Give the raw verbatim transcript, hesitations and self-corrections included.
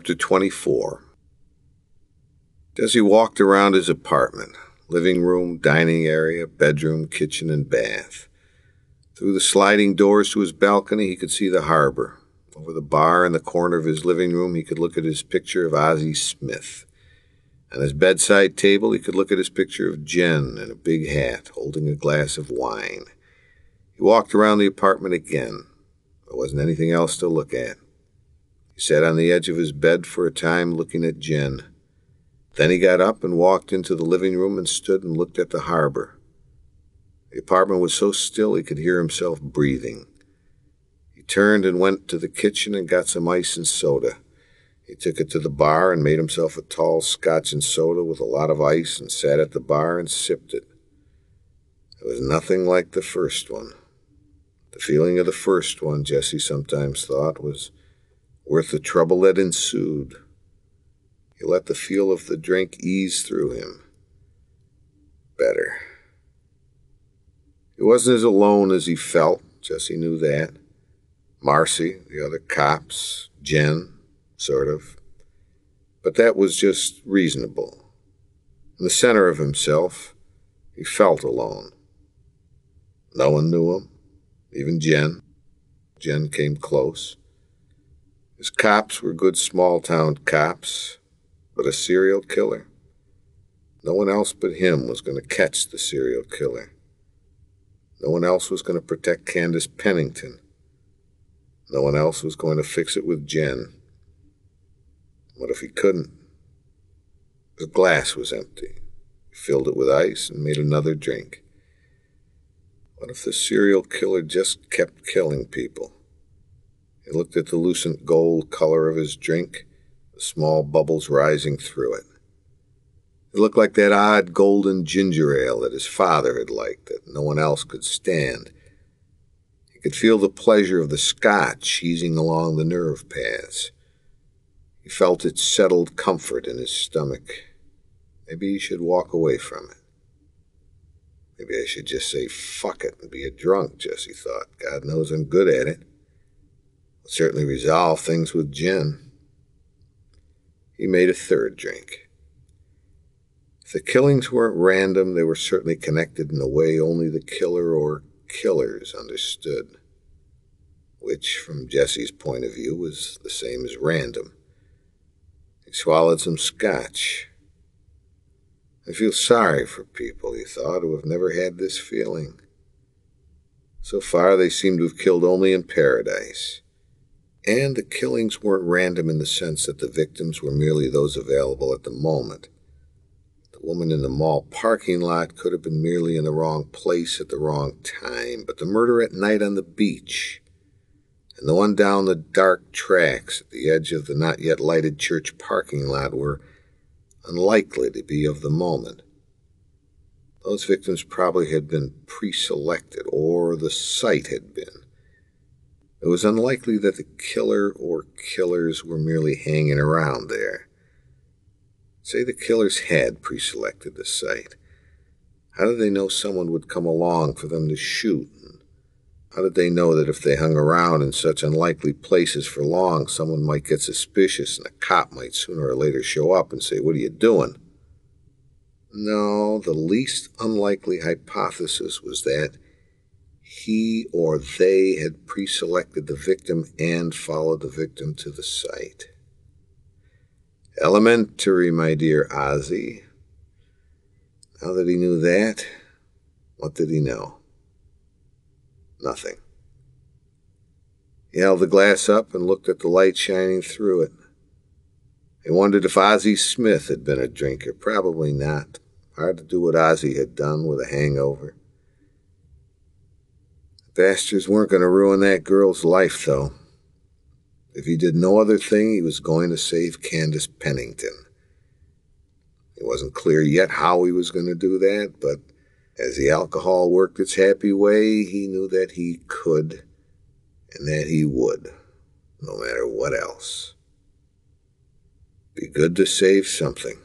Chapter twenty-four. Jesse walked around his apartment, living room, dining area, bedroom, kitchen, and bath. Through the sliding doors to his balcony, he could see the harbor. Over the bar in the corner of his living room, he could look at his picture of Ozzie Smith. On his bedside table, he could look at his picture of Jen in a big hat, holding a glass of wine. He walked around the apartment again. There wasn't anything else to look at. He sat on the edge of his bed for a time, looking at Jen. Then he got up and walked into the living room and stood and looked at the harbor. The apartment was so still he could hear himself breathing. He turned and went to the kitchen and got some ice and soda. He took it to the bar and made himself a tall scotch and soda with a lot of ice and sat at the bar and sipped it. It was nothing like the first one. The feeling of the first one, Jesse sometimes thought, was worth the trouble that ensued. He let the feel of the drink ease through him. Better. He wasn't as alone as he felt, Jesse knew that. Marcy, the other cops, Jen, sort of. But that was just reasonable. In the center of himself, he felt alone. No one knew him, even Jen. Jen came close. His cops were good small-town cops, but a serial killer? No one else but him was going to catch the serial killer. No one else was going to protect Candace Pennington. No one else was going to fix it with Jen. What if he couldn't? The glass was empty. He filled it with ice and made another drink. What if the serial killer just kept killing people? He looked at the lucent gold color of his drink, the small bubbles rising through it. It looked like that odd golden ginger ale that his father had liked, that no one else could stand. He could feel the pleasure of the scotch easing along the nerve paths. He felt its settled comfort in his stomach. Maybe he should walk away from it. Maybe I should just say fuck it and be a drunk, Jesse thought. God knows I'm good at it. I'll certainly resolve things with Jen. He made a third drink. If the killings weren't random, they were certainly connected in a way only the killer or killers understood, which, from Jesse's point of view, was the same as random. He swallowed some scotch. I feel sorry for people, he thought, who have never had this feeling. So far, they seem to have killed only in paradise. And the killings weren't random in the sense that the victims were merely those available at the moment. The woman in the mall parking lot could have been merely in the wrong place at the wrong time, but the murder at night on the beach, and the one down the dark tracks at the edge of the not-yet-lighted church parking lot were unlikely to be of the moment. Those victims probably had been pre-selected, or the site had been. It was unlikely that the killer or killers were merely hanging around there. Say the killers had pre-selected the site. How did they know someone would come along for them to shoot? And how did they know that if they hung around in such unlikely places for long, someone might get suspicious and a cop might sooner or later show up and say, "What are you doing?" No, the least unlikely hypothesis was that he or they had pre-selected the victim and followed the victim to the site. Elementary, my dear Ozzie. Now that he knew that, what did he know? Nothing. He held the glass up and looked at the light shining through it. He wondered if Ozzie Smith had been a drinker. Probably not. Hard to do what Ozzie had done with a hangover. Bastards weren't going to ruin that girl's life, though. If he did no other thing, he was going to save Candace Pennington. It wasn't clear yet how he was going to do that, but as the alcohol worked its happy way, he knew that he could, and that he would, no matter what else. Be good to save something.